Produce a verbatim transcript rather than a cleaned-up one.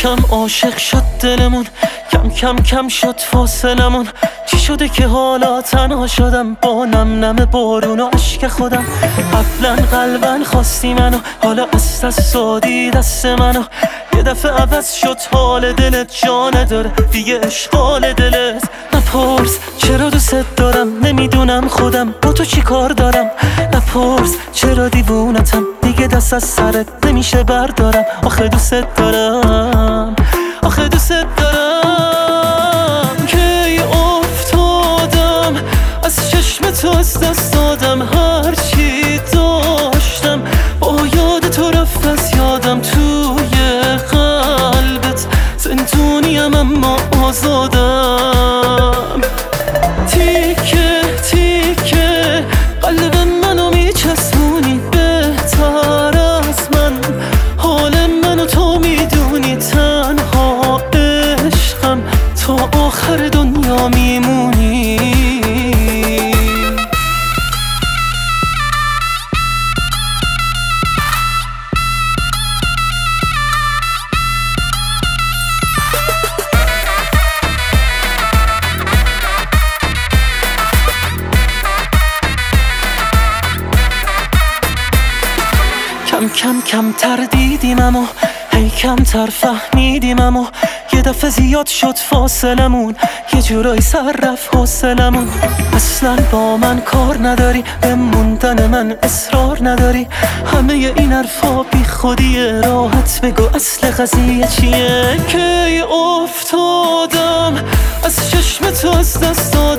کم عاشق شد دلمون، کم کم کم شد فاصلمون. چی شده که حالا تنها شدم با نم نم بارون و عشق خودم؟ قبلا قلبا خواستی منو، حالا از دست دادی دست منو. یه دفعه عوض شد حال دلت، جا نداره دیگه اشغال دلت. نپرس چرا دوست دارم، نمیدونم خودم با تو چی کار دارم. نپرس چرا دیوونتم، دیگه دست از سرت نمیشه بردارم. آخه دوست دارم، آخه دوست دارم. کی افتادم از چشم تو، از دست دادم هر چی داشتم. با یاد تو رفت از یادم، توی قلبت زندونیم اما آزادم. تیکه تیکه قلب منو میچسبونی، بهتر از من حال منو تو میدونی. تنها عشقم تا آخر دنیا میمونی. کم کم کم تر دیدیم اما هی کم تر فهمیدیم. اما یه دفعه زیاد شد فاصلمون، یه جورایی سر رفت حوصلمون. اصلا با من کار نداری، به موندن من اصرار نداری. همه این حرفا بی خودیه، راحت بگو اصل قضیه چیه. کی افتادم از چشم تو، از دست